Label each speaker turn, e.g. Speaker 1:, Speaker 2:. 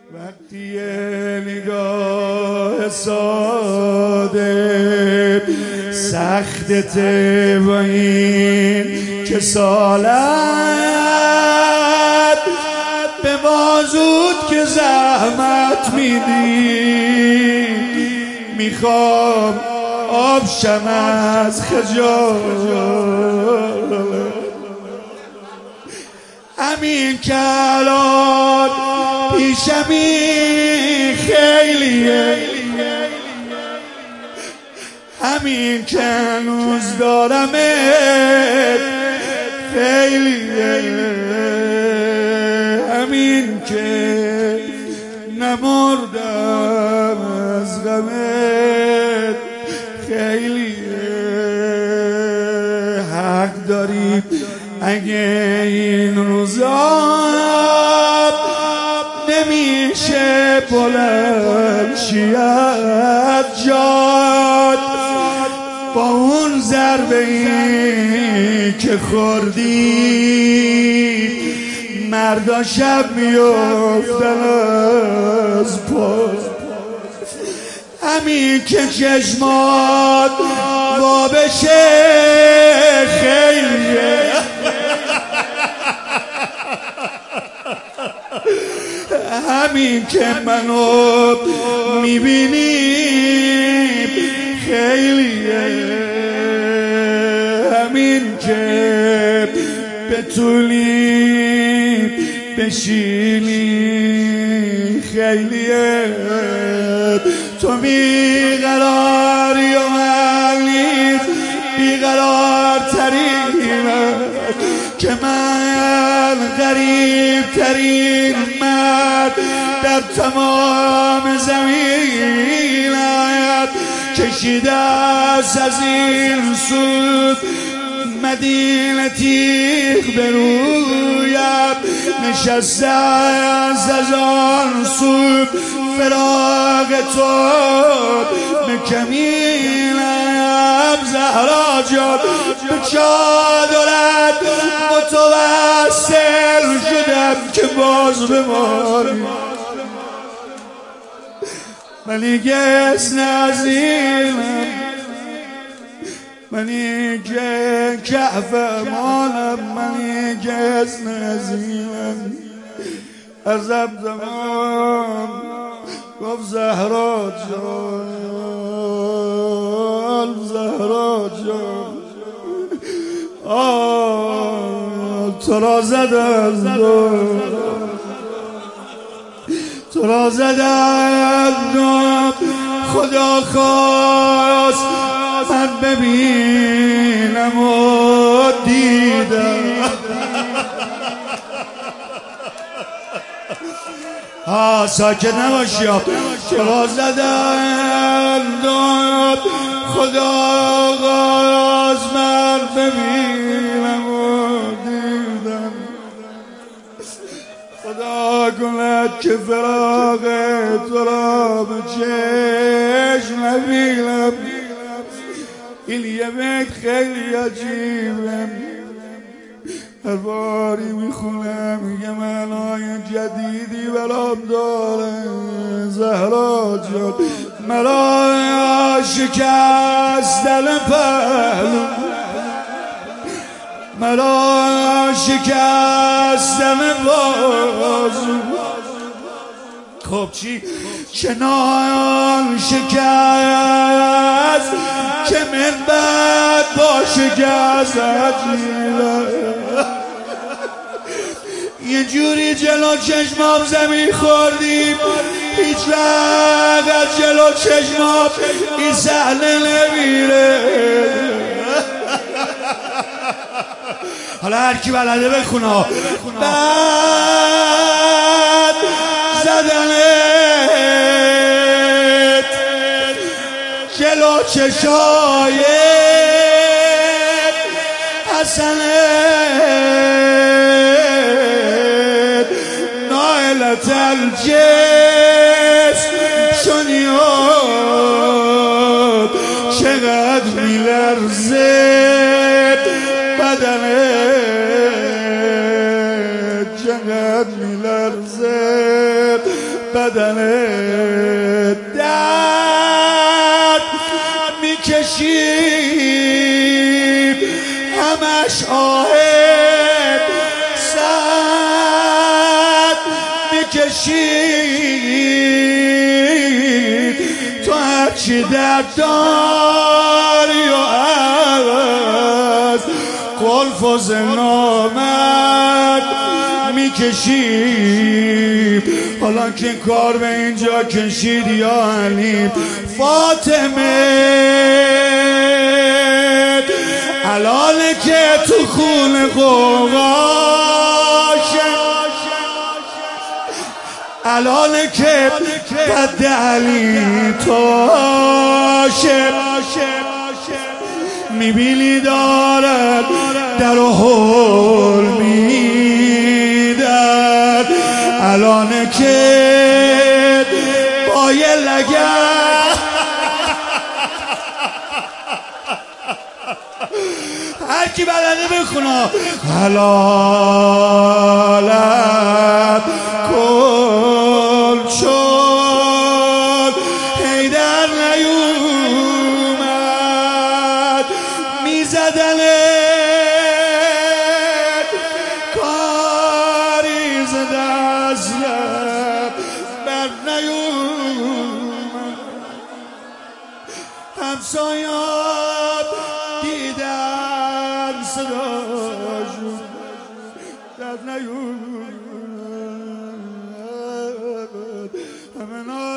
Speaker 1: وقتی نگاه ساده سختته و این که سالت به بازود که زحمت میدی میخوام آب شم از خجالت همین که الان پیشمی خیلیه همین که هنوز دارمت خیلیه همین که نمردم از غمت خیلیه حق داری اگه این روزا نمیشه بلند شی از جات با اون ضربه‌ای که خوردی مردا شب میافتن از پا همین که چشمات وا بشه خیلیه همین که منو میبینی خیلیه همین که بتونی بشینی خیلیه تو بیقراری و من نیز بیقرار ترینم که من غریب ترین مرد در تمام زمینم کشیده است از این سود مدینه تیغ برویم نشسته است از آن سود فراق تو مکمینم زهرا جان به چادرت متوسل شدم که باز بمانی منی گسن عظیمم منی که کهف مانم منی گسن عظیمم عذب زمان گفت زهرا جان زهرا جان تو را زدم تو را زدم خدا خواست من ببینم و دیدم ساکت نباشی تو را زدم خدا خواست من ببینم و دیدم خدا کند که فراق تو را به چشم نبینم این یه بیت خیلی عجیبه هر باری میخونم میگه معنای جدیدی برام داره زهرا جان مرا شکستن پهلو مرا شکستن بازو خب چی چنان شکست که من بعد با شکست عجیبه یه جوری جلو چشمام زمین خوردیم هیچ وقت از جلو چشمام این صحنه نمیره حالا هر کی بلده بخونه بعد زدنت جلو چشای حسنت نائلت الجسم شنیاد چقدر میلرزد بدنت چقدر میلرزد بدنت درد میکشید همش آهت سد میکشید تو هرچی درد داری و از قلف و زنامت میکشید. حالا که کار به اینجا کشید یا علی فاطمه الان که تو خون قوقاشه الان که قد علی تاشه میبینی دارد در و حول میدن الان که با یه لگن هر کی بلده بخونه حلالت کن شد حیدر نیومد میزدنت کاری ز دستم بر نیومد همسایات دیدن صداشون در نیومد همه